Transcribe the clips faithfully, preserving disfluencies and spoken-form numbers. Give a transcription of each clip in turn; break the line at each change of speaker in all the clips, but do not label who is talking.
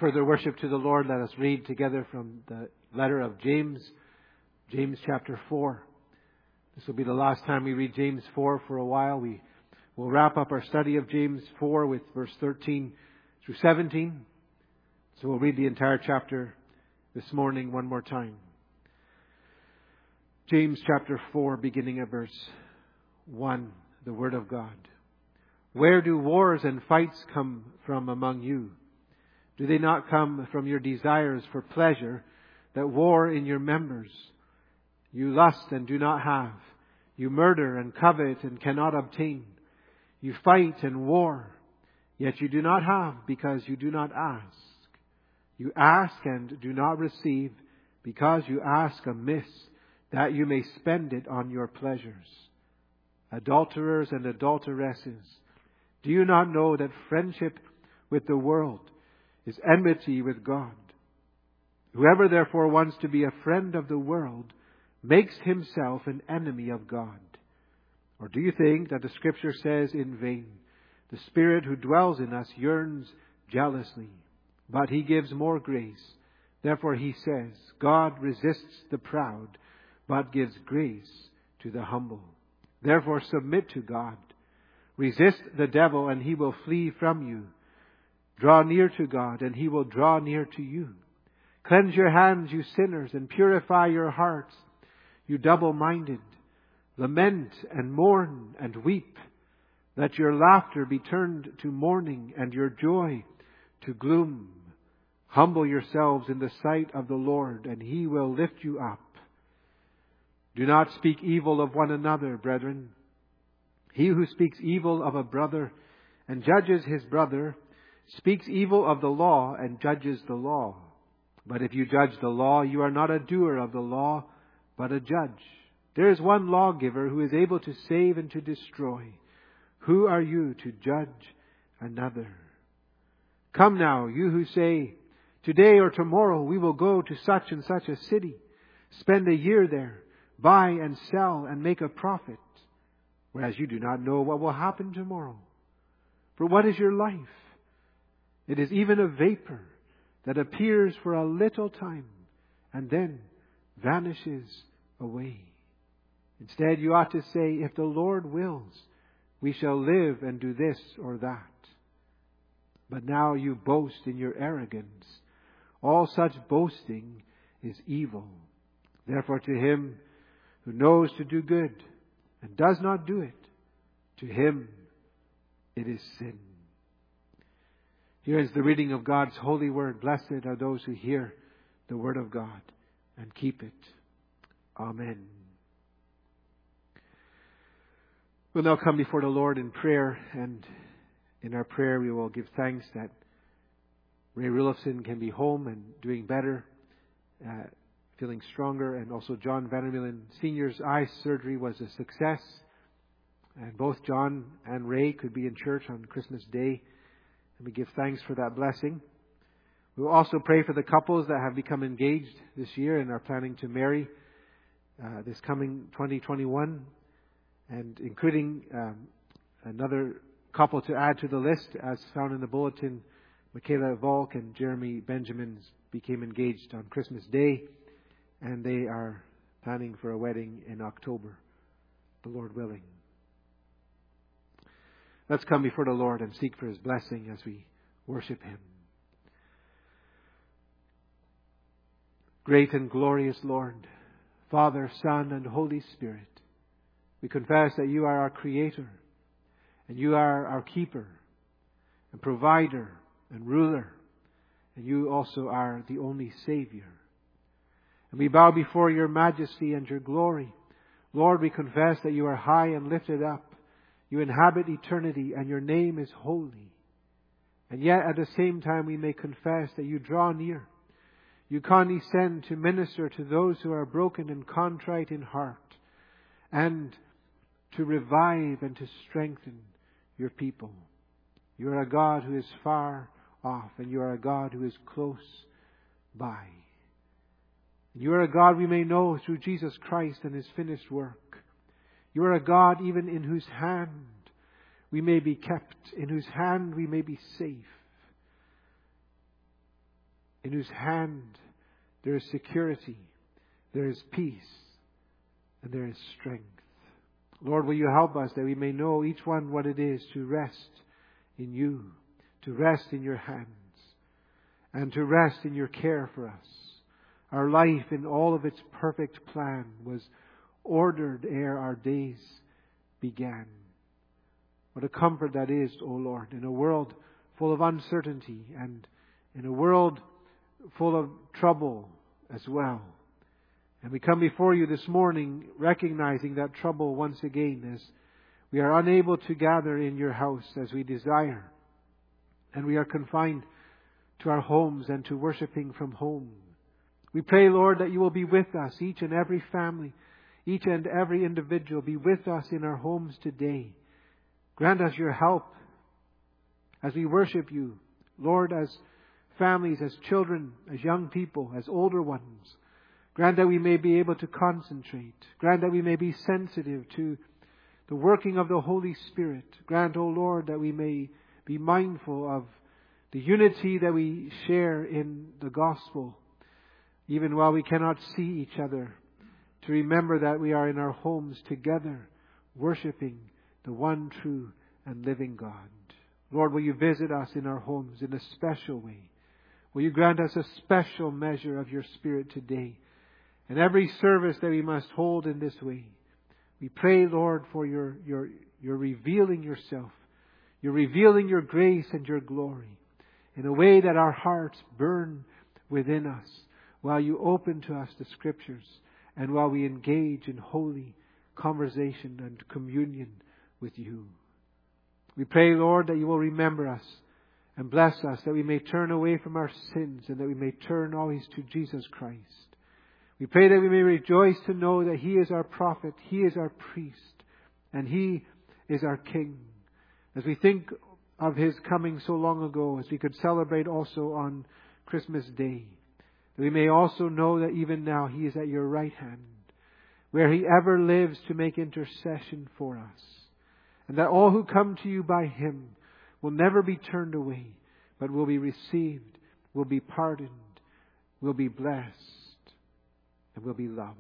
further worship to the Lord, let us read together from the letter of James, James chapter four. This will be the last time we read James four for a while. We will wrap up our study of James four with verse thirteen through seventeen. So we'll read the entire chapter this morning one more time. James chapter four, beginning at verse one, the Word of God. Where do wars and fights come from among you? Do they not come from your desires for pleasure that war in your members? You lust and do not have. You murder and covet and cannot obtain. You fight and war, yet you do not have because you do not ask. You ask and do not receive because you ask amiss, that you may spend it on your pleasures. Adulterers and adulteresses, do you not know that friendship with the world is enmity with God? Whoever therefore wants to be a friend of the world makes himself an enemy of God. Or do you think that the Scripture says in vain, the Spirit who dwells in us yearns jealously, but He gives more grace? Therefore He says, God resists the proud, but gives grace to the humble. Therefore submit to God. Resist the devil, and he will flee from you. Draw near to God, and He will draw near to you. Cleanse your hands, you sinners, and purify your hearts, you double-minded. Lament and mourn and weep. Let your laughter be turned to mourning, and your joy to gloom. Humble yourselves in the sight of the Lord, and He will lift you up. Do not speak evil of one another, brethren. He who speaks evil of a brother and judges his brother speaks evil of the law and judges the law. But if you judge the law, you are not a doer of the law, but a judge. There is one lawgiver who is able to save and to destroy. Who are you to judge another? Come now, you who say, today or tomorrow we will go to such and such a city, spend a year there, buy and sell and make a profit, whereas you do not know what will happen tomorrow. For what is your life? It is even a vapor that appears for a little time and then vanishes away. Instead, you ought to say, if the Lord wills, we shall live and do this or that. But now you boast in your arrogance. All such boasting is evil. Therefore, to him who knows to do good and does not do it, to him it is sin. Here is the reading of God's holy word. Blessed are those who hear the word of God and keep it. Amen. We'll now come before the Lord in prayer, and in our prayer we will give thanks that Ray Rulofson can be home and doing better, uh, feeling stronger, and also John Vandermeulen Senior's eye surgery was a success, and both John and Ray could be in church on Christmas Day, and we give thanks for that blessing. We will also pray for the couples that have become engaged this year and are planning to marry uh, this coming twenty twenty-one, and including um, another couple to add to the list as found in the bulletin. Michaela Volk and Jeremy Benjamins became engaged on Christmas Day, and they are planning for a wedding in October, the Lord willing. Let's come before the Lord and seek for His blessing as we worship Him. Great and glorious Lord, Father, Son, and Holy Spirit, we confess that You are our Creator, and You are our Keeper, and Provider, and Ruler, and You also are the only Savior. And we bow before Your majesty and Your glory. Lord, we confess that You are high and lifted up. You inhabit eternity, and Your name is holy. And yet at the same time we may confess that You draw near. You condescend to minister to those who are broken and contrite in heart, and to revive and to strengthen Your people. You are a God who is far off, and You are a God who is close by. You are a God we may know through Jesus Christ and His finished work. You are a God even in whose hand we may be kept, in whose hand we may be safe. in whose hand there is security, there is peace, and there is strength. Lord, will you help us that we may know each one what it is to rest in you, to rest in your hands, and to rest in your care for us. Our life in all of its perfect plan was ordered ere our days began. What a comfort that is, O Lord, in a world full of uncertainty and in a world full of trouble as well. And we come before you this morning recognizing that trouble once again as we are unable to gather in your house as we desire. And we are confined to our homes and to worshiping from home. We pray, Lord, that you will be with us, each and every family, each and every individual. Be with us in our homes today. Grant us your help as we worship you, Lord, as families, as children, as young people, as older ones. Grant that we may be able to concentrate. Grant that we may be sensitive to the working of the Holy Spirit. Grant, O Lord, that we may be mindful of the unity that we share in the gospel, even while we cannot see each other, to remember that we are in our homes together, worshiping the one true and living God. Lord, will you visit us in our homes in a special way? Will you grant us a special measure of your Spirit today? And every service that we must hold in this way, we pray, Lord, for your, your, your revealing yourself, your revealing your grace and your glory in a way that our hearts burn within us while you open to us the Scriptures and while we engage in holy conversation and communion with you. We pray, Lord, that you will remember us and bless us, that we may turn away from our sins and that we may turn always to Jesus Christ. We pray that we may rejoice to know that He is our prophet, He is our priest, and He is our King. As we think of His coming so long ago, as we could celebrate also on Christmas Day, that we may also know that even now He is at your right hand, where He ever lives to make intercession for us. And that all who come to you by Him will never be turned away, but will be received, will be pardoned, will be blessed, and will be loved.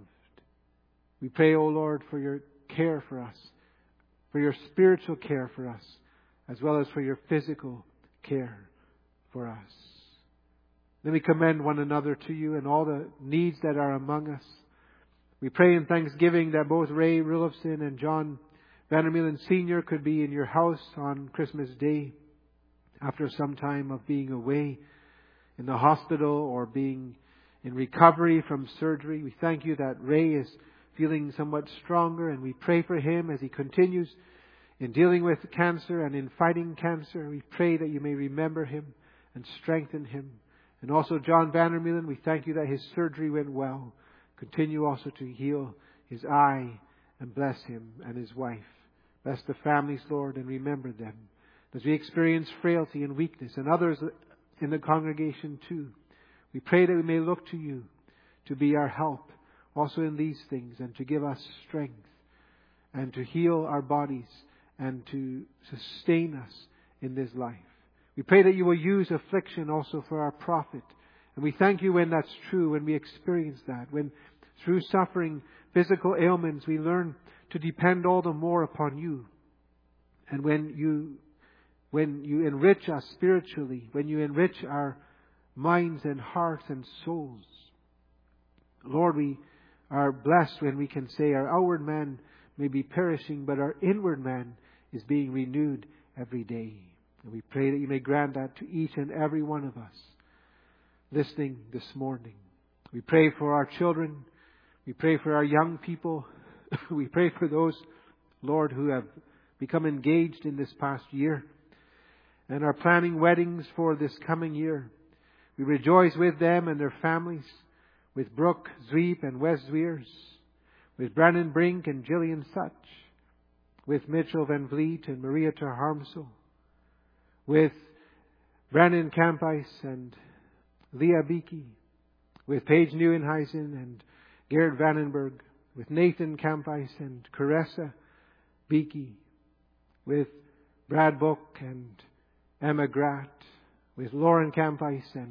We pray, O Lord, for your care for us, for your spiritual care for us, as well as for your physical care for us. Then we commend one another to you and all the needs that are among us. We pray in thanksgiving that both Ray Rulofson and John Vandermeulen Senior could be in your house on Christmas Day after some time of being away in the hospital or being in recovery from surgery. We thank you that Ray is feeling somewhat stronger, and we pray for him as he continues in dealing with cancer and in fighting cancer. We pray that you may remember him and strengthen him. And also John Vandermeulen, we thank you that his surgery went well. Continue also to heal his eye and bless him and his wife. Bless the families, Lord, and remember them. As we experience frailty and weakness, and others in the congregation too, we pray that we may look to you to be our help also in these things, and to give us strength, and to heal our bodies, and to sustain us in this life. We pray that you will use affliction also for our profit. And we thank you when that's true, when we experience that, when through suffering, physical ailments, we learn to depend all the more upon you. And when you, when you enrich us spiritually, when you enrich our minds and hearts and souls, Lord, we are blessed when we can say our outward man may be perishing, but our inward man is being renewed every day. And we pray that you may grant that to each and every one of us listening this morning. We pray for our children. We pray for our young people. We pray for those, Lord, who have become engaged in this past year and are planning weddings for this coming year. We rejoice with them and their families, with Brooke Zweep and Wes Zweers, with Brandon Brink and Gillian Such, with Mitchell Van Vliet and Maria Ter Harmsel, with Brandon Campice and Leah Beakey, with Paige Neuenheisen and Gerard Vandenberg, with Nathan Campice and Caressa Beakey, with Brad Book and Emma Gratt, with Lauren Campice and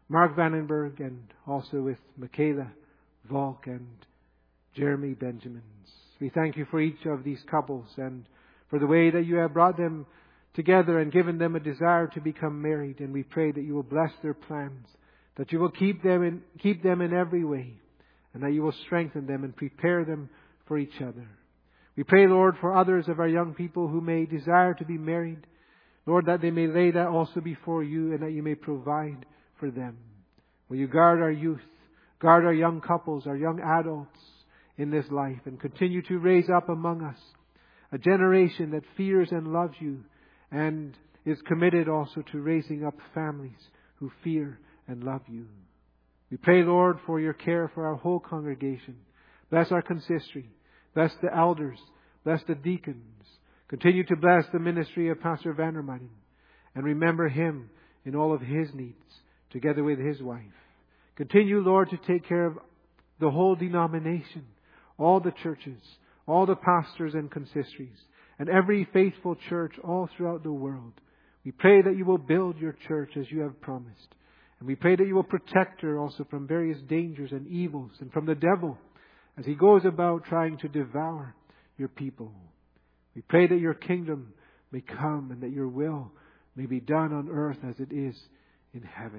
Mark Vandenberg, and also with Michaela Volk and Jeremy Benjamins. We thank you for each of these couples and for the way that you have brought them together and given them a desire to become married. And we pray that you will bless their plans, that you will keep them in, keep them in every way, and that you will strengthen them and prepare them for each other. We pray, Lord, for others of our young people who may desire to be married. Lord, that they may lay that also before you and that you may provide for them. Will you guard our youth, guard our young couples, our young adults in this life, and continue to raise up among us a generation that fears and loves you and is committed also to raising up families who fear and love you. We pray, Lord, for your care for our whole congregation. Bless our consistory. Bless the elders. Bless the deacons. Continue to bless the ministry of Pastor Vandermuyden. And remember him in all of his needs, together with his wife. Continue, Lord, to take care of the whole denomination, all the churches, all the pastors and consistories, and every faithful church all throughout the world. We pray that you will build your church as you have promised. And we pray that you will protect her also from various dangers and evils and from the devil as he goes about trying to devour your people. We pray that your kingdom may come and that your will may be done on earth as it is in heaven.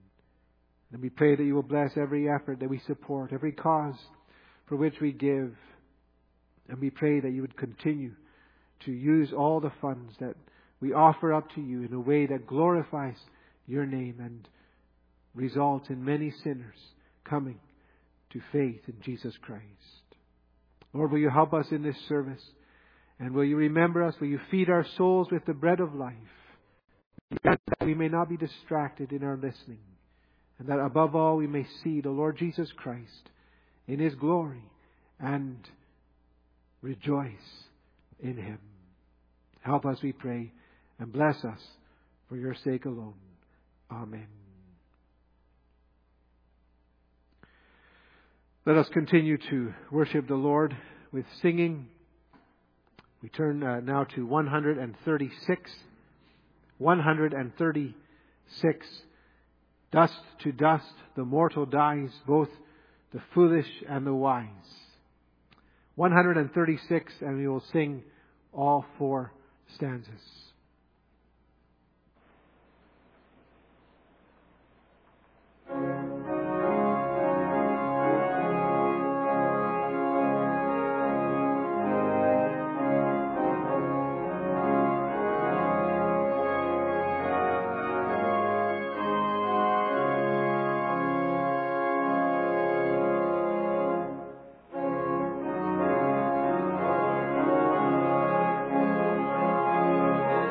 And we pray that you will bless every effort that we support, every cause for which we give. And we pray that you would continue to use all the funds that we offer up to you in a way that glorifies your name and results in many sinners coming to faith in Jesus Christ. Lord, will you help us in this service? And will you remember us? Will you feed our souls with the bread of life? That we may not be distracted in our listening. And that above all we may see the Lord Jesus Christ in His glory and rejoice in Him. Help us, we pray, and bless us for your sake alone. Amen. Let us continue to worship the Lord with singing. We turn uh, now to one thirty-six. one thirty-six. Dust to dust the mortal dies, both the foolish and the wise. one thirty-six, and we will sing all four stanzas.
Thank you.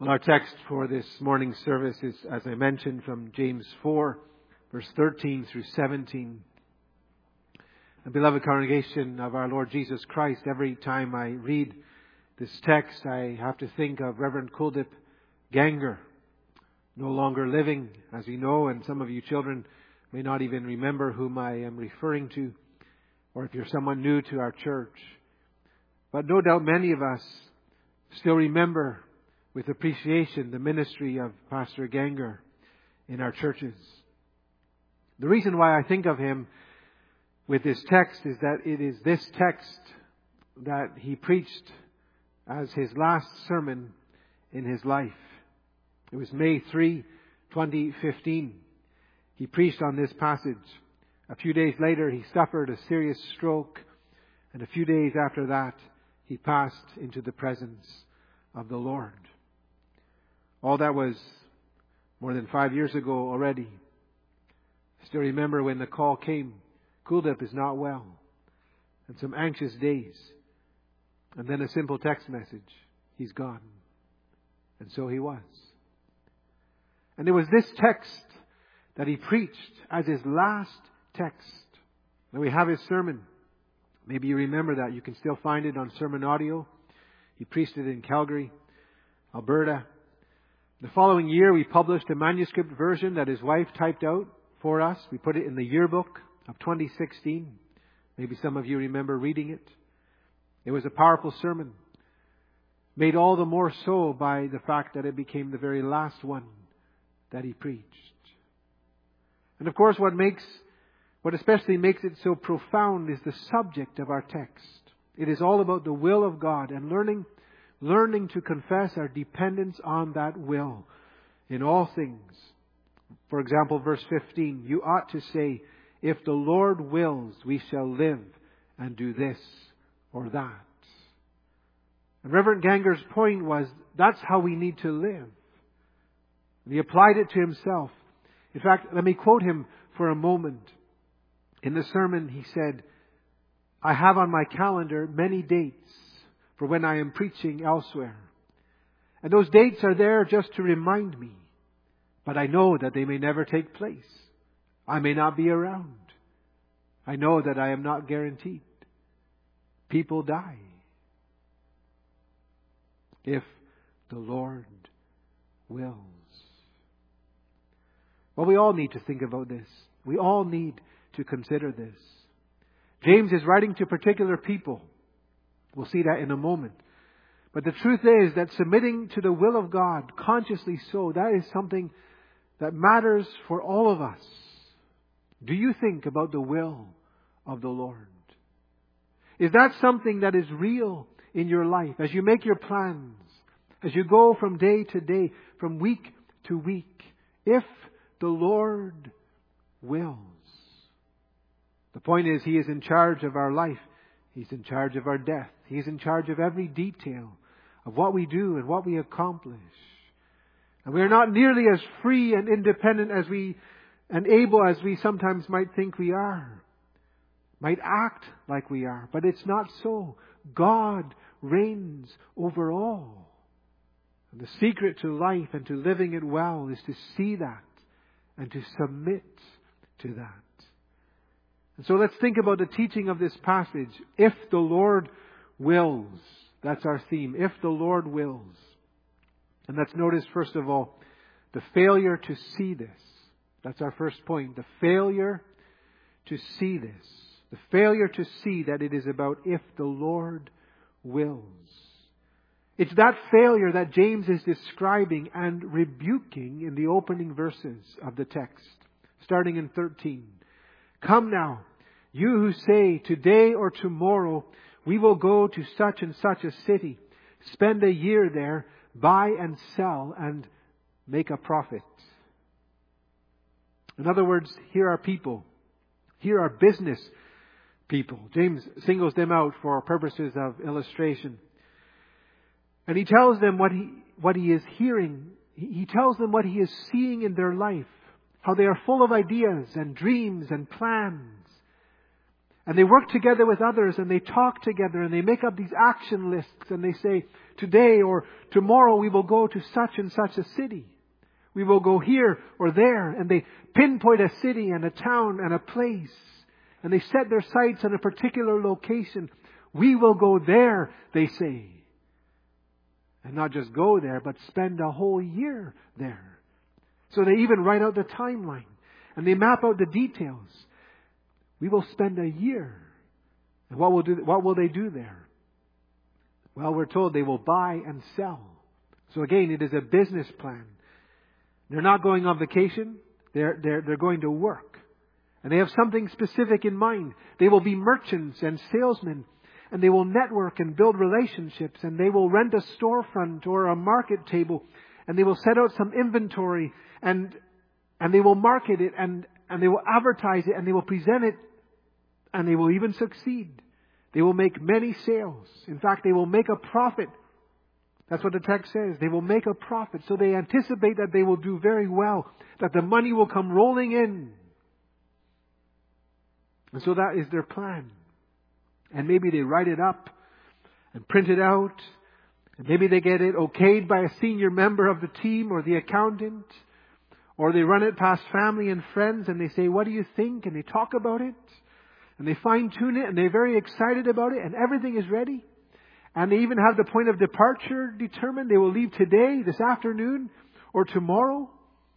Well, our text for this morning's service is, as I mentioned, from James four, verse thirteen through seventeen. And beloved congregation of our Lord Jesus Christ, every time I read this text, I have to think of Reverend Kuldip Ganger, no longer living, as we know, and some of you children may not even remember whom I am referring to, or if you're someone new to our church. But no doubt many of us still remember with appreciation the ministry of Pastor Ganger in our churches. The reason why I think of him with this text is that it is this text that he preached as his last sermon in his life. It was May third, twenty fifteen. He preached on this passage. A few days later, he suffered a serious stroke, and a few days after that, he passed into the presence of the Lord. All that was more than five years ago already. I still remember when the call came, Kuldip is not well, and some anxious days. And then a simple text message, he's gone. And so he was. And it was this text that he preached as his last text. Now we have his sermon. Maybe you remember that. You can still find it on Sermon Audio. He preached it in Calgary, Alberta. The following year we published a manuscript version that his wife typed out for us. We put it in the yearbook of twenty sixteen. Maybe some of you remember reading it. It was a powerful sermon, made all the more so by the fact that it became the very last one that he preached. And of course what makes, what especially makes it so profound is the subject of our text. It is all about the will of God and learning Learning to confess our dependence on that will in all things. For example, verse fifteen, you ought to say, if the Lord wills, we shall live and do this or that. And Reverend Ganger's point was, that's how we need to live. And he applied it to himself. In fact, let me quote him for a moment. In the sermon, he said, I have on my calendar many dates for when I am preaching elsewhere. And those dates are there just to remind me. But I know that they may never take place. I may not be around. I know that I am not guaranteed. People die. If the Lord wills. Well, we all need to think about this. We all need to consider this. James is writing to particular people. We'll see that in a moment. But the truth is that submitting to the will of God, consciously so, that is something that matters for all of us. Do you think about the will of the Lord? Is that something that is real in your life as you make your plans, as you go from day to day, from week to week? If the Lord wills. The point is, He is in charge of our life. He's in charge of our death. He's in charge of every detail of what we do and what we accomplish. And we are not nearly as free and independent as we and able as we sometimes might think we are. Might act like we are. But it's not so. God reigns over all. And the secret to life and to living it well is to see that and to submit to that. And so let's think about the teaching of this passage. If the Lord wills. That's our theme. If the Lord wills. And let's notice, first of all, the failure to see this. That's our first point. The failure to see this. The failure to see that it is about if the Lord wills. It's that failure that James is describing and rebuking in the opening verses of the text. Starting in thirteen. Come now, you who say, today or tomorrow we will go to such and such a city, spend a year there, buy and sell, and make a profit. In other words, here are people. Here are business people. James singles them out for purposes of illustration. And he tells them what he, what he is hearing. He tells them what he is seeing in their life. How they are full of ideas and dreams and plans. And they work together with others, and they talk together, and they make up these action lists, and they say, today or tomorrow we will go to such and such a city. We will go here or there. And they pinpoint a city and a town and a place. And they set their sights on a particular location. We will go there, they say. And not just go there, but spend a whole year there. So they even write out the timeline. And they map out the details. We will spend a year. And what will do, what will they do there? Well, we're told they will buy and sell. So again, it is a business plan. They're not going on vacation. They're, they're, they're going to work. And they have something specific in mind. They will be merchants and salesmen. And they will network and build relationships. And they will rent a storefront or a market table. And they will set out some inventory. And, and they will market it. And, and they will advertise it. And they will present it. And they will even succeed. They will make many sales. In fact, they will make a profit. That's what the text says. They will make a profit. So they anticipate that they will do very well. That the money will come rolling in. And so that is their plan. And maybe they write it up and print it out. And maybe they get it okayed by a senior member of the team or the accountant. Or they run it past family and friends and they say, what do you think? And they talk about it. And they fine tune it and they're very excited about it and everything is ready. And they even have the point of departure determined. They will leave today, this afternoon, or tomorrow.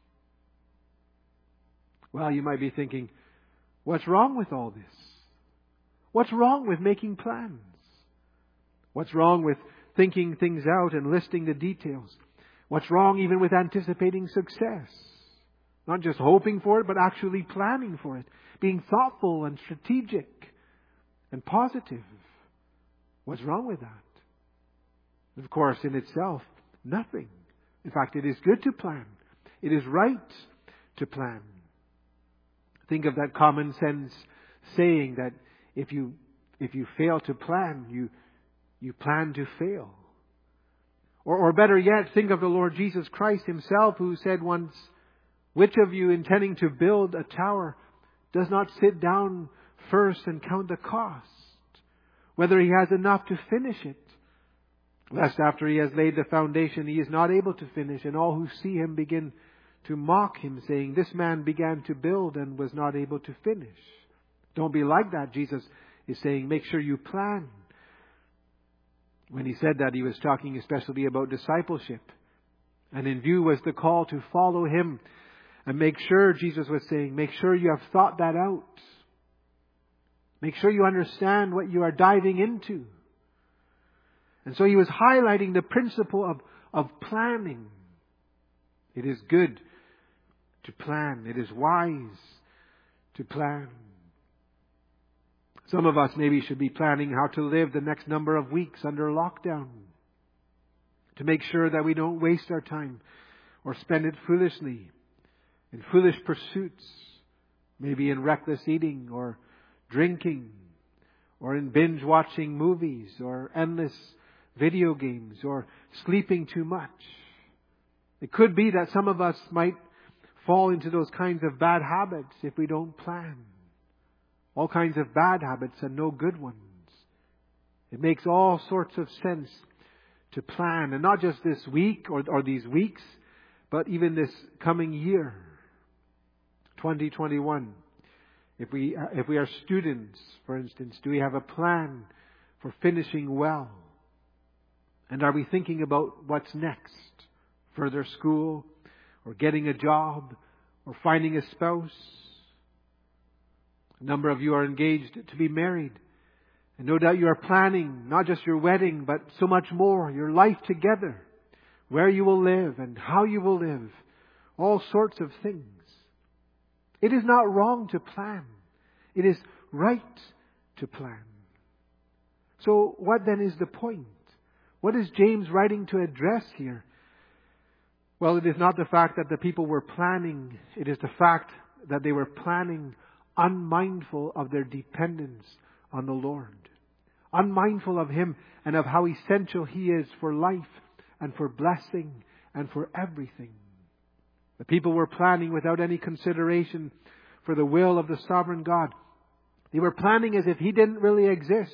Well, you might be thinking, what's wrong with all this? What's wrong with making plans? What's wrong with thinking things out and listing the details? What's wrong even with anticipating success? Not just hoping for it, but actually planning for it. Being thoughtful and strategic and positive. What's wrong with that? Of course, in itself, nothing. In fact, it is good to plan. It is right to plan. Think of that common sense saying that if you if you fail to plan, you you plan to fail. Or, or better yet, think of the Lord Jesus Christ Himself, who said once, which of you intending to build a tower does not sit down first and count the cost, whether he has enough to finish it, lest after he has laid the foundation he is not able to finish, and all who see him begin to mock him, saying, this man began to build and was not able to finish. Don't be like that. Jesus is saying, make sure you plan. When He said that, He was talking especially about discipleship. And in view was the call to follow Him. And make sure, Jesus was saying, make sure you have thought that out. Make sure you understand what you are diving into. And so He was highlighting the principle of, of planning. It is good to plan. It is wise to plan. Some of us maybe should be planning how to live the next number of weeks under lockdown. To make sure that we don't waste our time or spend it foolishly in foolish pursuits. Maybe in reckless eating or drinking or in binge watching movies or endless video games or sleeping too much. It could be that some of us might fall into those kinds of bad habits if we don't plan. All kinds of bad habits and no good ones. It makes all sorts of sense to plan, and not just this week or, or these weeks, but even this coming year, twenty twenty-one. If we if we are students, for instance, do we have a plan for finishing well? And are we thinking about what's next? Further school, or getting a job, or finding a spouse? A number of you are engaged to be married. And no doubt you are planning not just your wedding, but so much more, your life together. Where you will live and how you will live. All sorts of things. It is not wrong to plan. It is right to plan. So what then is the point? What is James writing to address here? Well, it is not the fact that the people were planning. It is the fact that they were planning unmindful of their dependence on the Lord. Unmindful of Him and of how essential He is for life and for blessing and for everything. The people were planning without any consideration for the will of the sovereign God, They were planning as if He didn't really exist.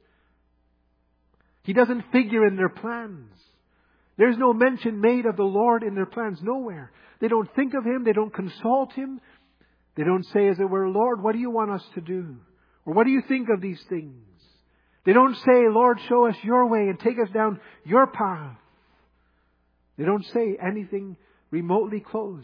He doesn't figure in their plans. There's no mention made of the Lord in their plans, nowhere. They don't think of Him. They don't consult Him. They don't say, as it were, Lord, what do you want us to do? Or what do you think of these things? They don't say, Lord, show us your way and take us down your path. They don't say anything remotely close.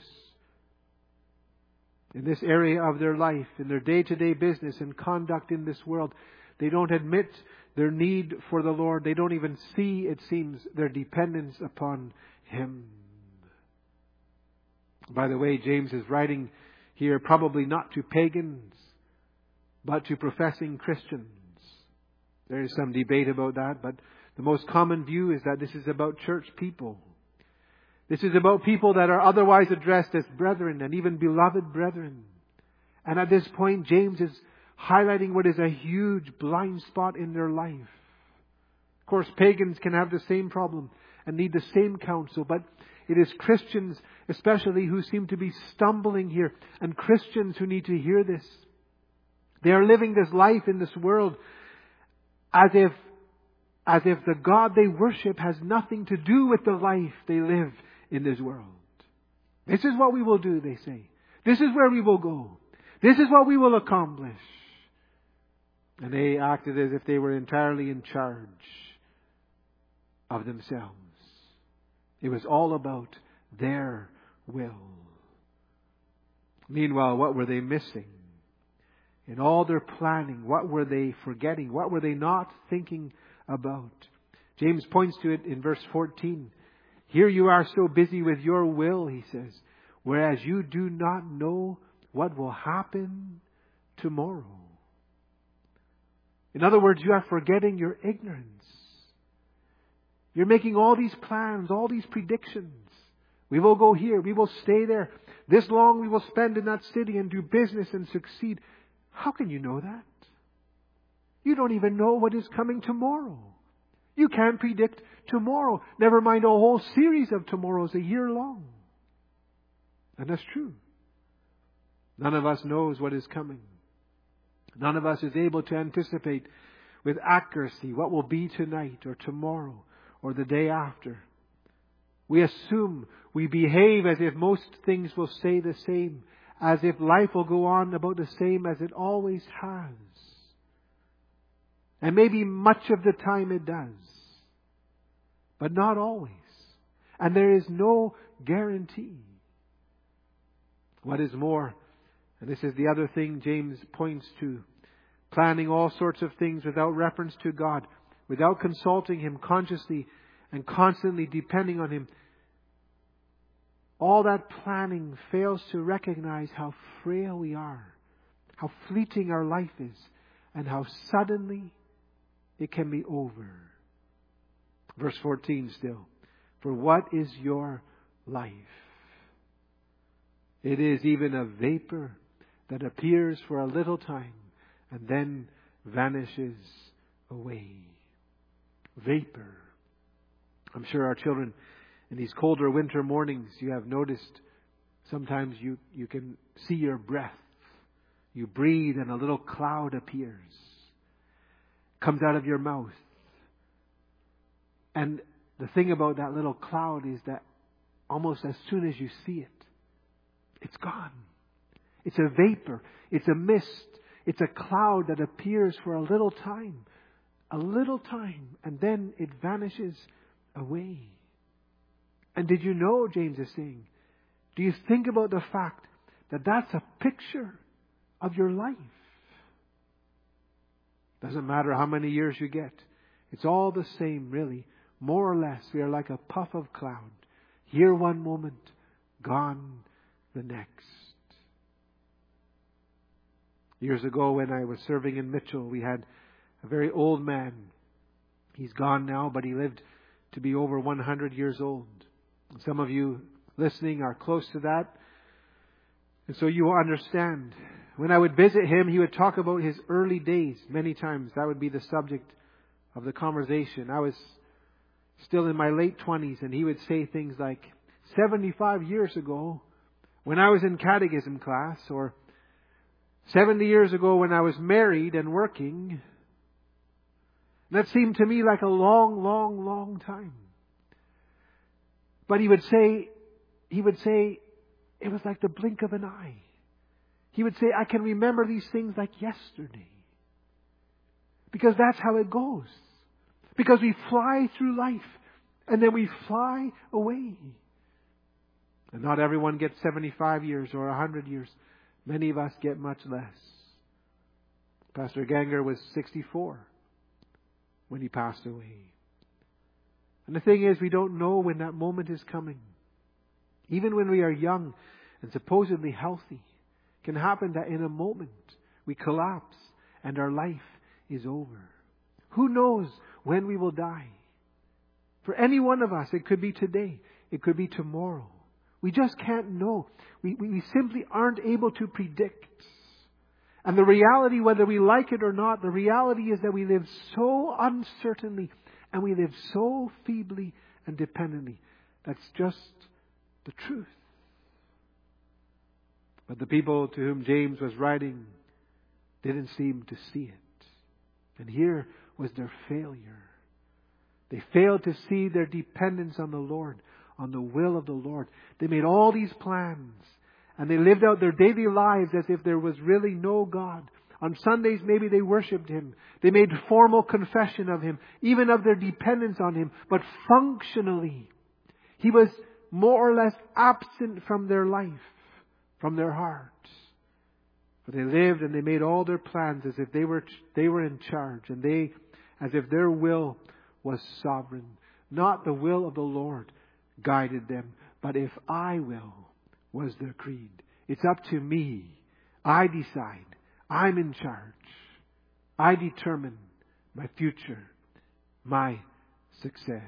In this area of their life, in their day-to-day business and conduct in this world, they don't admit their need for the Lord. They don't even see, it seems, their dependence upon Him. By the way, James is writing here probably not to pagans, but to professing Christians. There is some debate about that, but the most common view is that this is about church people. This is about people that are otherwise addressed as brethren and even beloved brethren. And at this point, James is highlighting what is a huge blind spot in their life. Of course, pagans can have the same problem and need the same counsel, but it is Christians especially who seem to be stumbling here, and Christians who need to hear this. They are living this life in this world as if, as if the God they worship has nothing to do with the life they live in this world. This is what we will do, they say. This is where we will go. This is what we will accomplish. And they acted as if they were entirely in charge of themselves. It was all about their will. Meanwhile, what were they missing? In all their planning, what were they forgetting? What were they not thinking about? James points to it in verse fourteen. Here you are so busy with your will, he says, whereas you do not know what will happen tomorrow. In other words, you are forgetting your ignorance. You're making all these plans, all these predictions. We will go here. We will stay there. This long we will spend in that city and do business and succeed. How can you know that? You don't even know what is coming tomorrow. You can't predict tomorrow. Never mind a whole series of tomorrows, a year long. And that's true. None of us knows what is coming. None of us is able to anticipate with accuracy what will be tonight or tomorrow or the day after. We assume, we behave as if most things will stay the same, as if life will go on about the same as it always has. And maybe much of the time it does. But not always. And there is no guarantee. What is more, and this is the other thing James points to, planning all sorts of things without reference to God, without consulting Him consciously and constantly depending on Him. All that planning fails to recognize how frail we are, how fleeting our life is, and how suddenly it can be over. Verse fourteen still. For what is your life? It is even a vapor that appears for a little time and then vanishes away. Vapor. I'm sure our children, in these colder winter mornings, you have noticed sometimes you, you can see your breath. You breathe and a little cloud appears. Comes out of your mouth. And the thing about that little cloud is that almost as soon as you see it, it's gone. It's a vapor. It's a mist. It's a cloud that appears for a little time. A little time. And then it vanishes away. And did you know, James is saying, do you think about the fact that that's a picture of your life? Doesn't matter how many years you get. It's all the same, really. More or less, we are like a puff of cloud. Here one moment, gone the next. Years ago when I was serving in Mitchell, we had a very old man. He's gone now, but he lived to be over one hundred years old. Some of you listening are close to that. And so you will understand. When I would visit him, he would talk about his early days many times. That would be the subject of the conversation. I was still in my late twenties, and he would say things like, seventy-five years ago, when I was in catechism class, or seventy years ago when I was married and working, that seemed to me like a long, long, long time. But he would say, he would say, it was like the blink of an eye. He would say, I can remember these things like yesterday. Because that's how it goes. Because we fly through life and then we fly away. And not everyone gets seventy-five years or one hundred years. Many of us get much less. Pastor Ganger was sixty-four when he passed away. And the thing is, we don't know when that moment is coming. Even when we are young and supposedly healthy, it can happen that in a moment we collapse and our life is over. Who knows when we will die? For any one of us, it could be today. It could be tomorrow. We just can't know. We, we, we simply aren't able to predict. And the reality, whether we like it or not, the reality is that we live so uncertainly and we live so feebly and dependently. That's just the truth. But the people to whom James was writing didn't seem to see it. And here was their failure. They failed to see their dependence on the Lord, on the will of the Lord. They made all these plans and they lived out their daily lives as if there was really no God. On Sundays, maybe they worshipped Him. They made formal confession of Him, even of their dependence on Him. But functionally, He was more or less absent from their life, from their hearts. But they lived and they made all their plans as if they were they were in charge, and they as if their will was sovereign. Not the will of the Lord guided them, but if I will was their creed. It's up to me. I decide. I'm in charge. I determine my future, my success.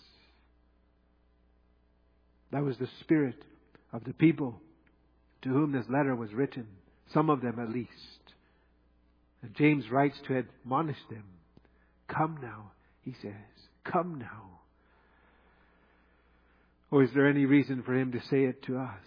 That was the spirit of the people to whom this letter was written. Some of them at least. And James writes to admonish them. Come now, he says. Come now. Or is there any reason for him to say it to us?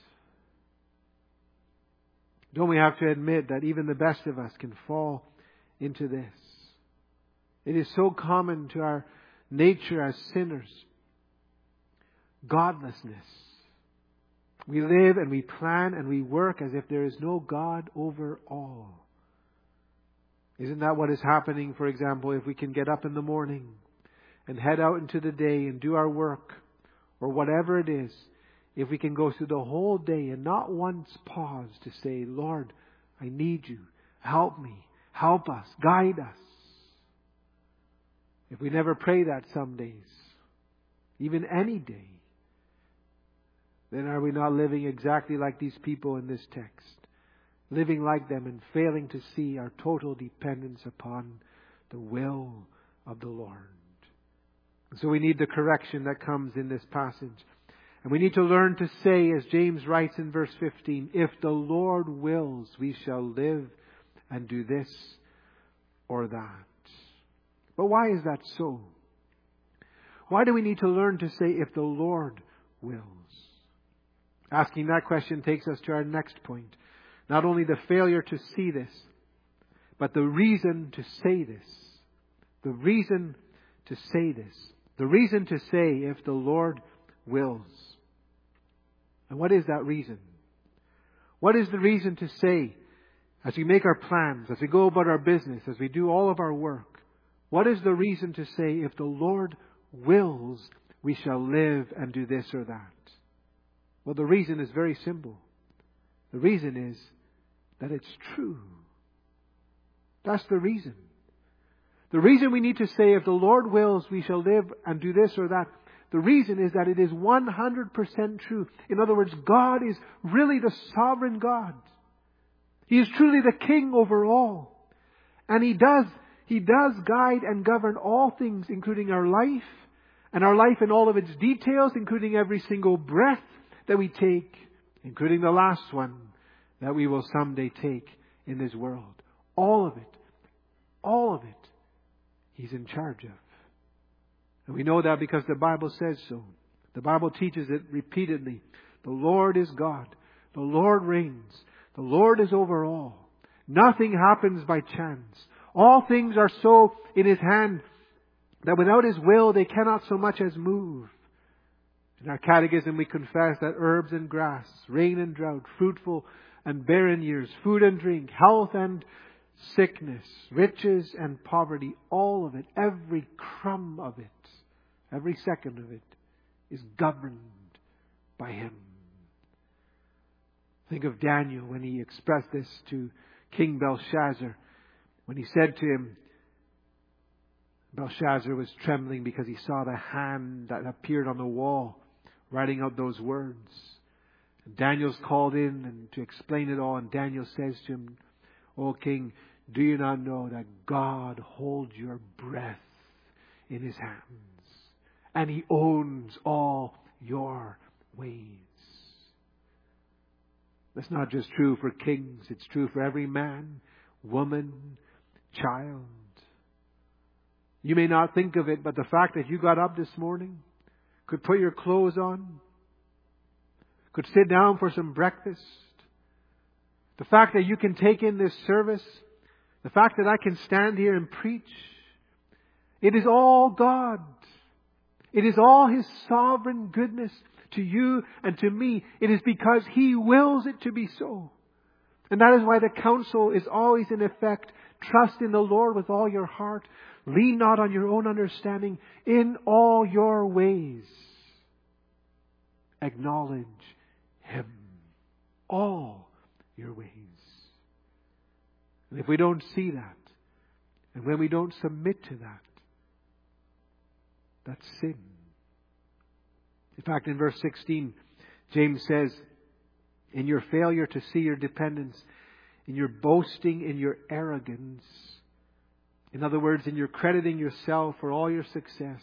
Don't we have to admit that even the best of us can fall into this? It is so common to our nature as sinners. Godlessness. We live and we plan and we work as if there is no God over all. Isn't that what is happening, for example, if we can get up in the morning and head out into the day and do our work or whatever it is, if we can go through the whole day and not once pause to say, Lord, I need you. Help me. Help us. Guide us. If we never pray that some days, even any day, then are we not living exactly like these people in this text? Living like them and failing to see our total dependence upon the will of the Lord. And so we need the correction that comes in this passage. And we need to learn to say, as James writes in verse fifteen, if the Lord wills, we shall live and do this or that. But why is that so? Why do we need to learn to say, if the Lord wills? Asking that question takes us to our next point. Not only the failure to see this, but the reason to say this. The reason to say this. The reason to say, if the Lord wills. And what is that reason? What is the reason to say, as we make our plans, as we go about our business, as we do all of our work, what is the reason to say, if the Lord wills, we shall live and do this or that? Well, the reason is very simple. The reason is that it's true. That's the reason. The reason we need to say, if the Lord wills, we shall live and do this or that. The reason is that it is one hundred percent true. In other words, God is really the sovereign God. He is truly the King over all. And He does, He does guide and govern all things, including our life, and our life in all of its details, including every single breath that we take, including the last one that we will someday take in this world. All of it. All of it. He's in charge of. And we know that because the Bible says so. The Bible teaches it repeatedly. The Lord is God. The Lord reigns. The Lord is over all. Nothing happens by chance. All things are so in His hand that without His will they cannot so much as move. In our catechism we confess that herbs and grass, rain and drought, fruitful and barren years, food and drink, health and sickness, riches and poverty, all of it, every crumb of it, every second of it is governed by Him. Think of Daniel when he expressed this to King Belshazzar. When he said to him, Belshazzar was trembling because he saw the hand that appeared on the wall writing out those words. And Daniel's called in and to explain it all. And Daniel says to him, O King, do you not know that God holds your breath in His hands? And He owns all your ways. That's not just true for kings. It's true for every man, woman, child. You may not think of it, but the fact that you got up this morning, could put your clothes on, could sit down for some breakfast, the fact that you can take in this service, the fact that I can stand here and preach, it is all God. It is all His sovereign goodness to you and to me. It is because He wills it to be so. And that is why the counsel is always in effect. Trust in the Lord with all your heart. Lean not on your own understanding. In all your ways, acknowledge Him. All your ways. And if we don't see that, and when we don't submit to that, that's sin. In fact, in verse sixteen, James says, in your failure to see your dependence, in your boasting, in your arrogance, in other words, in your crediting yourself for all your success,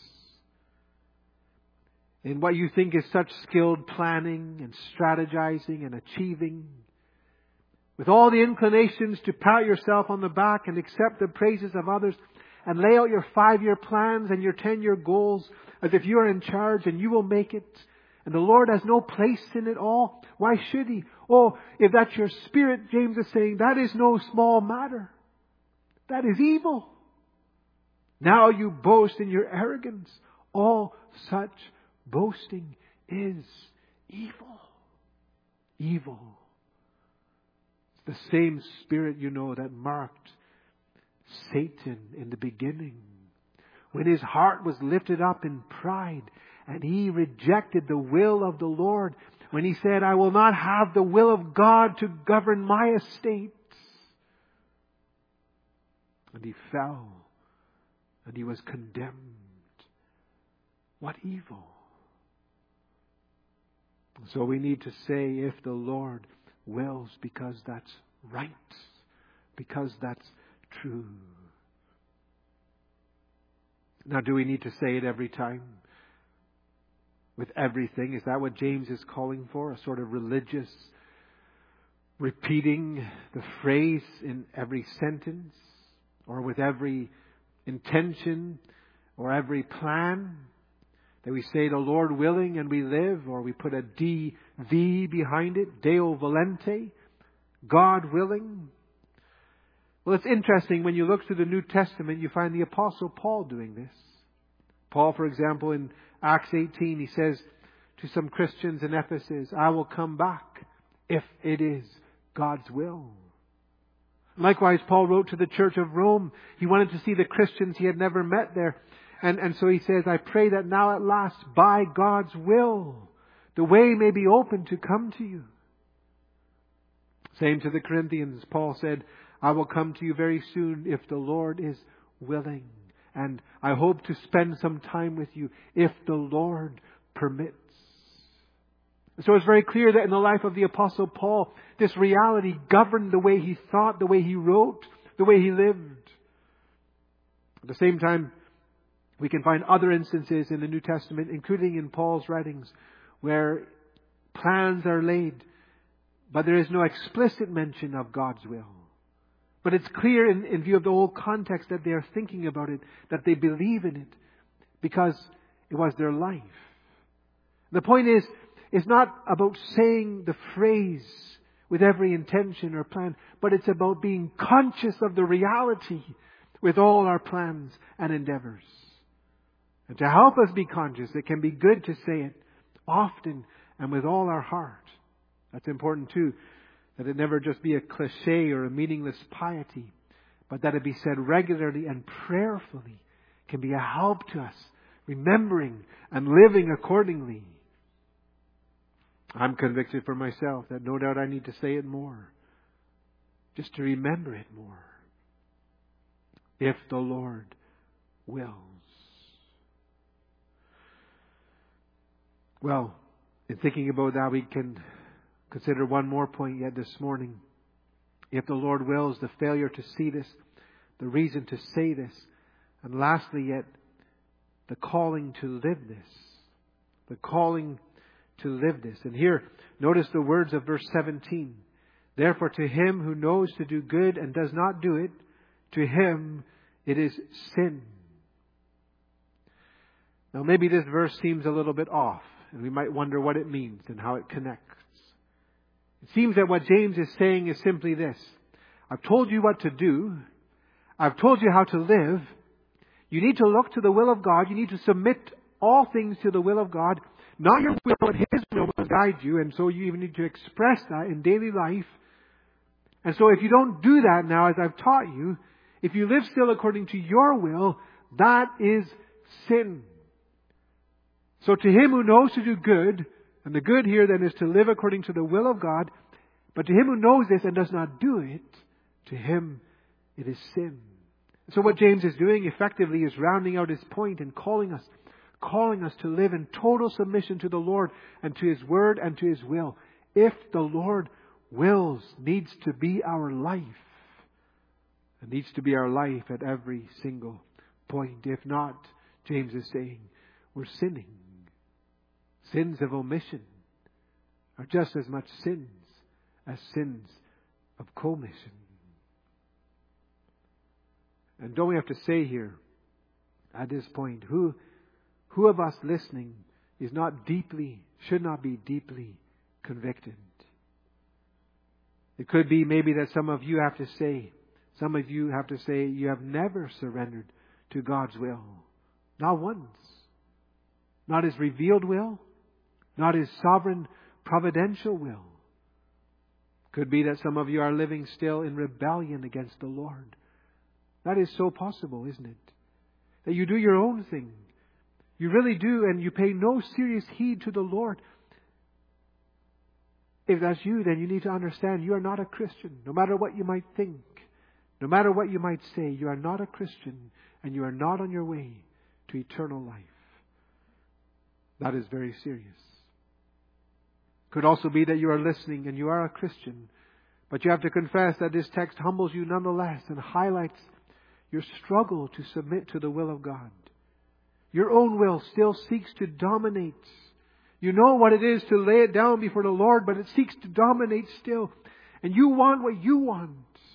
in what you think is such skilled planning and strategizing and achieving, with all the inclinations to pat yourself on the back and accept the praises of others, and lay out your five-year plans and your ten-year goals as if you are in charge and you will make it. And the Lord has no place in it all. Why should He? Oh, if that's your spirit, James is saying, that is no small matter. That is evil. Now you boast in your arrogance. All such boasting is evil. Evil. It's the same spirit, you know, that marked Satan in the beginning, when his heart was lifted up in pride and he rejected the will of the Lord, when he said, I will not have the will of God to govern my estate. And he fell and he was condemned. What evil. So we need to say, if the Lord wills, because that's right, because that's true. Now, do we need to say it every time? With everything? Is that what James is calling for? A sort of religious repeating the phrase in every sentence? Or with every intention? Or every plan? That we say the Lord willing and we live? Or we put a D V behind it? Deo volente? God willing? Well, it's interesting when you look through the New Testament, you find the Apostle Paul doing this. Paul, for example, in Acts eighteen, he says to some Christians in Ephesus, I will come back if it is God's will. Likewise, Paul wrote to the church of Rome. He wanted to see the Christians he had never met there. And, and so he says, I pray that now at last, by God's will, the way may be open to come to you. Same to the Corinthians. Paul said, I will come to you very soon if the Lord is willing. And I hope to spend some time with you if the Lord permits. So it's very clear that in the life of the Apostle Paul, this reality governed the way he thought, the way he wrote, the way he lived. At the same time, we can find other instances in the New Testament, including in Paul's writings, where plans are laid, but there is no explicit mention of God's will. But it's clear in, in view of the whole context that they are thinking about it, that they believe in it, because it was their life. The point is, it's not about saying the phrase with every intention or plan, but it's about being conscious of the reality with all our plans and endeavors. And to help us be conscious, it can be good to say it often and with all our heart. That's important too, that it never just be a cliche or a meaningless piety, but that it be said regularly and prayerfully. It can be a help to us, remembering and living accordingly. I'm convicted for myself that no doubt I need to say it more, just to remember it more. If the Lord wills. Well, in thinking about that, we can consider one more point yet this morning. If the Lord wills, the failure to see this, the reason to say this, and lastly yet, the calling to live this. The calling to live this. And here, notice the words of verse seventeen. Therefore, to him who knows to do good and does not do it, to him it is sin. Now maybe this verse seems a little bit off, and we might wonder what it means and how it connects. It seems that what James is saying is simply this. I've told you what to do. I've told you how to live. You need to look to the will of God. You need to submit all things to the will of God. Not your will, but His will will guide you. And so you even need to express that in daily life. And so if you don't do that now, as I've taught you, if you live still according to your will, that is sin. So to him who knows to do good, and the good here then is to live according to the will of God, but to him who knows this and does not do it, to him it is sin. So what James is doing effectively is rounding out his point and calling us, calling us to live in total submission to the Lord and to His Word and to His will. If the Lord wills, needs to be our life. It needs to be our life at every single point. If not, James is saying, we're sinning. Sins of omission are just as much sins as sins of commission. And don't we have to say here, at this point, who, who of us listening is not deeply, should not be deeply convicted? It could be maybe that some of you have to say, some of you have to say you have never surrendered to God's will. Not once. Not His revealed will. Not His sovereign providential will. Could be that some of you are living still in rebellion against the Lord. That is so possible, isn't it? That you do your own thing. You really do, and you pay no serious heed to the Lord. If that's you, then you need to understand you are not a Christian. No matter what you might think, no matter what you might say, you are not a Christian, and you are not on your way to eternal life. That is very serious. Could also be that you are listening and you are a Christian, but you have to confess that this text humbles you nonetheless and highlights your struggle to submit to the will of God. Your own will still seeks to dominate. You know what it is to lay it down before the Lord, but it seeks to dominate still. And you want what you want.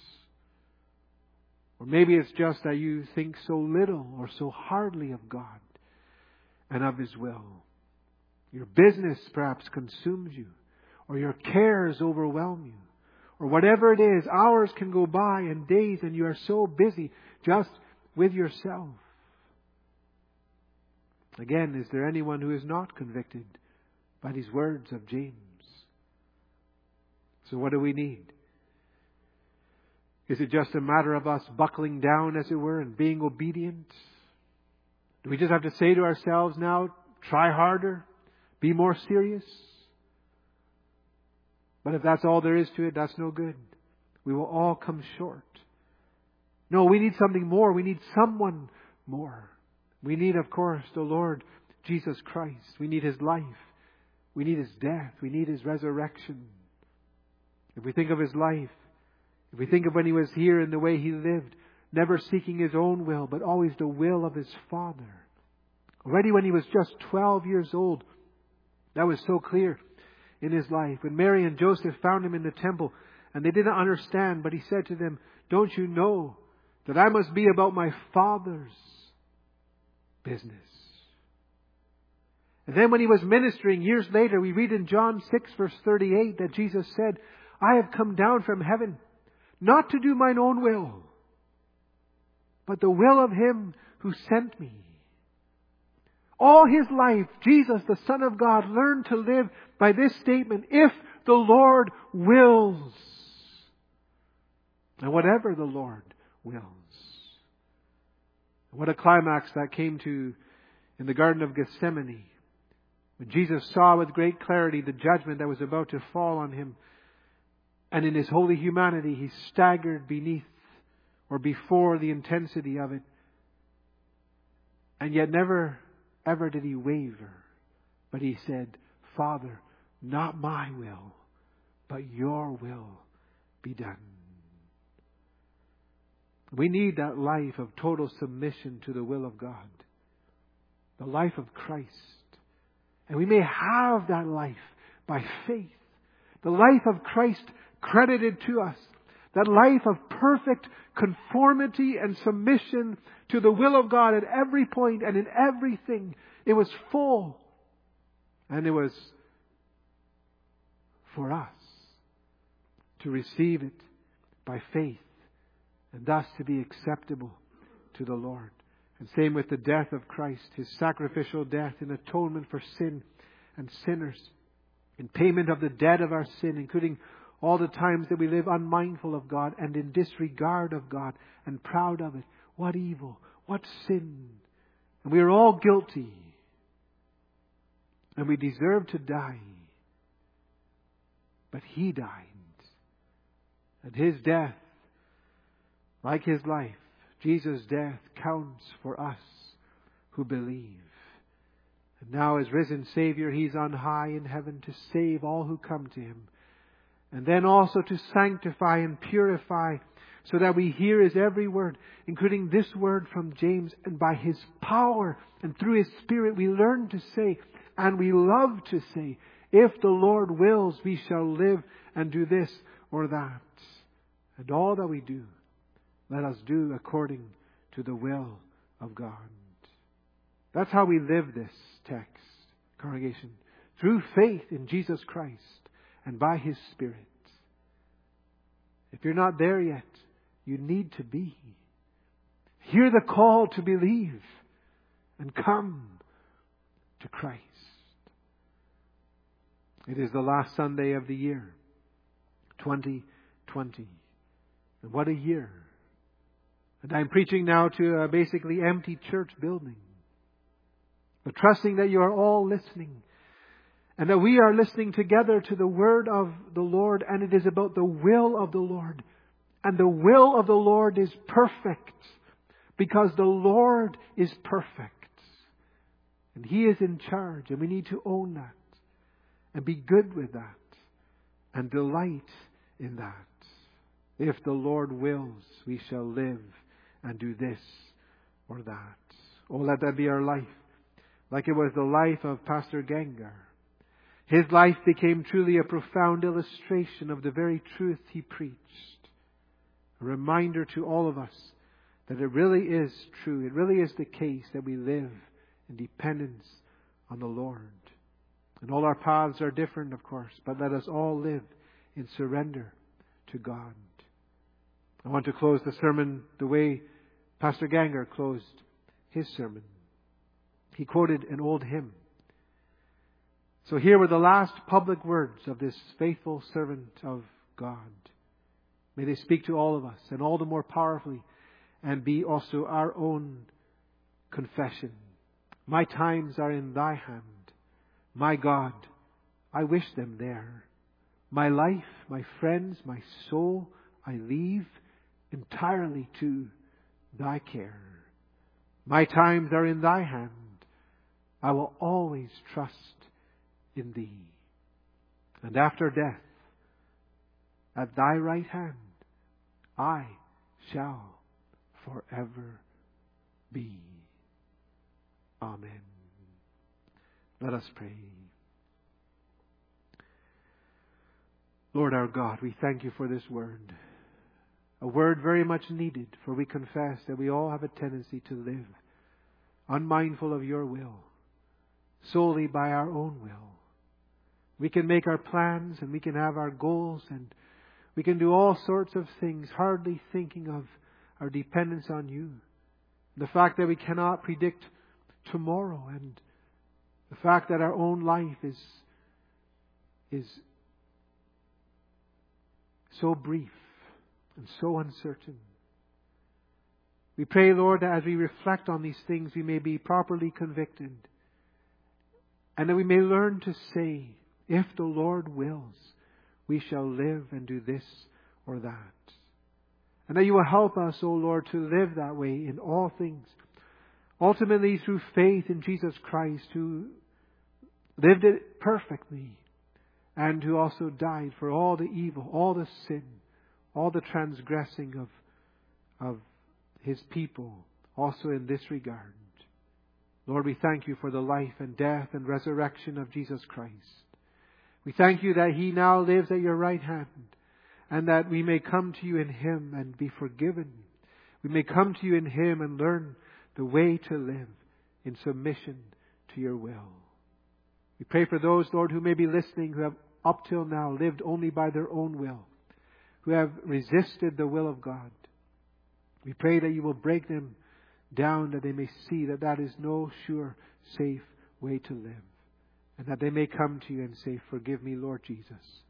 Or maybe it's just that you think so little or so hardly of God and of His will. Your business perhaps consumes you, or your cares overwhelm you, or whatever it is. Hours can go by and days, and you are so busy just with yourself. Again, is there anyone who is not convicted by these words of James? So what do we need? Is it just a matter of us buckling down, as it were, and being obedient? Do we just have to say to ourselves now, try harder, be more serious? But if that's all there is to it, that's no good. We will all come short. No, we need something more. We need someone more. We need, of course, the Lord Jesus Christ. We need His life. We need His death. We need His resurrection. If we think of His life, if we think of when He was here and the way He lived, never seeking His own will, but always the will of His Father. Already when He was just twelve years old, that was so clear in His life. When Mary and Joseph found Him in the temple and they didn't understand, but He said to them, don't you know that I must be about my Father's business? And then when He was ministering years later, we read in John six verse thirty-eight that Jesus said, I have come down from heaven, not to do mine own will, but the will of Him who sent me. All His life, Jesus, the Son of God, learned to live by this statement, if the Lord wills. And whatever the Lord wills. What a climax that came to in the Garden of Gethsemane, when Jesus saw with great clarity the judgment that was about to fall on Him. And in His holy humanity, He staggered beneath or before the intensity of it. And yet never, ever did He waver. But He said, Father, not my will, but your will be done. We need that life of total submission to the will of God. The life of Christ. And we may have that life by faith. The life of Christ credited to us. That life of perfect conformity and submission to the will of God at every point and in everything. It was full. And it was for us to receive it by faith. And thus to be acceptable to the Lord. And same with the death of Christ, His sacrificial death in atonement for sin and sinners. In payment of the debt of our sin, including all the times that we live unmindful of God and in disregard of God and proud of it. What evil, what sin. And we are all guilty. And we deserve to die. But He died. And His death, like His life, Jesus' death counts for us who believe. And now as risen Savior, He's on high in heaven to save all who come to Him. And then also to sanctify and purify so that we hear His every word, including this word from James. And by His power and through His Spirit we learn to say, and we love to say, if the Lord wills, we shall live and do this or that. And all that we do, let us do according to the will of God. That's how we live this text, congregation. Through faith in Jesus Christ and by His Spirit. If you're not there yet, you need to be. Hear the call to believe and come to Christ. It is the last Sunday of the year, twenty twenty. And what a year. And I'm preaching now to a basically empty church building. But trusting that you are all listening. And that we are listening together to the word of the Lord. And it is about the will of the Lord. And the will of the Lord is perfect. Because the Lord is perfect. And He is in charge. And we need to own that. And be good with that. And delight in that. If the Lord wills, we shall live and do this or that. Oh, let that be our life. Like it was the life of Pastor Gengar. His life became truly a profound illustration of the very truth he preached. A reminder to all of us that it really is true. It really is the case that we live in dependence on the Lord. And all our paths are different, of course, but let us all live in surrender to God. I want to close the sermon the way Pastor Gengar closed his sermon. He quoted an old hymn. So here were the last public words of this faithful servant of God. May they speak to all of us, and all the more powerfully, and be also our own confession. My times are in Thy hand. My God, I wish them there. My life, my friends, my soul, I leave entirely to Thy care. My times are in Thy hand. I will always trust in Thee. And after death, at Thy right hand, I shall forever be. Amen. Let us pray. Lord our God, we thank You for this word. A word very much needed, for we confess that we all have a tendency to live unmindful of Your will, solely by our own will. We can make our plans and we can have our goals and we can do all sorts of things, hardly thinking of our dependence on You. The fact that we cannot predict tomorrow, and the fact that our own life is, is so brief and so uncertain. We pray, Lord, that as we reflect on these things, we may be properly convicted, and that we may learn to say, if the Lord wills, we shall live and do this or that. And that You will help us, O Lord, to live that way in all things. Ultimately through faith in Jesus Christ, who lived it perfectly and who also died for all the evil, all the sin, all the transgressing of, of His people, also in this regard. Lord, we thank You for the life and death and resurrection of Jesus Christ. We thank You that He now lives at Your right hand, and that we may come to You in Him and be forgiven. We may come to You in Him and learn the way to live in submission to Your will. We pray for those, Lord, who may be listening, who have up till now lived only by their own will, who have resisted the will of God. We pray that You will break them down, that they may see that that is no sure, safe way to live. And that they may come to You and say, forgive me, Lord Jesus.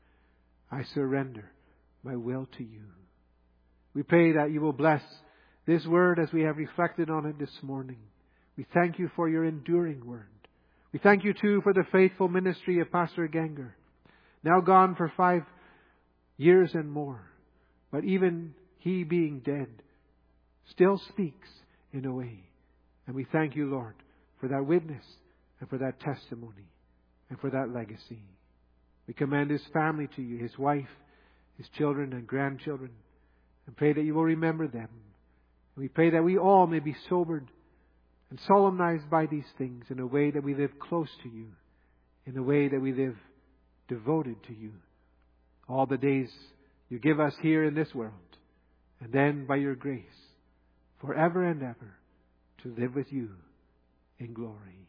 I surrender my will to You. We pray that You will bless this word as we have reflected on it this morning. We thank You for Your enduring word. We thank You too for the faithful ministry of Pastor Ganger, now gone for five years and more. But even he being dead still speaks in a way. And we thank You, Lord, for that witness and for that testimony and for that legacy. We commend his family to You, his wife, his children and grandchildren, and pray that You will remember them. And we pray that we all may be sobered and solemnized by these things in a way that we live close to You, in a way that we live devoted to You all the days You give us here in this world, and then by Your grace forever and ever to live with You in glory.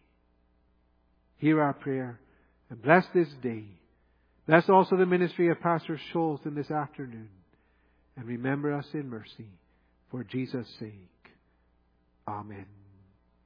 Hear our prayer and bless this day. Bless also the ministry of Pastor Scholes in this afternoon, and remember us in mercy for Jesus' sake. Amen.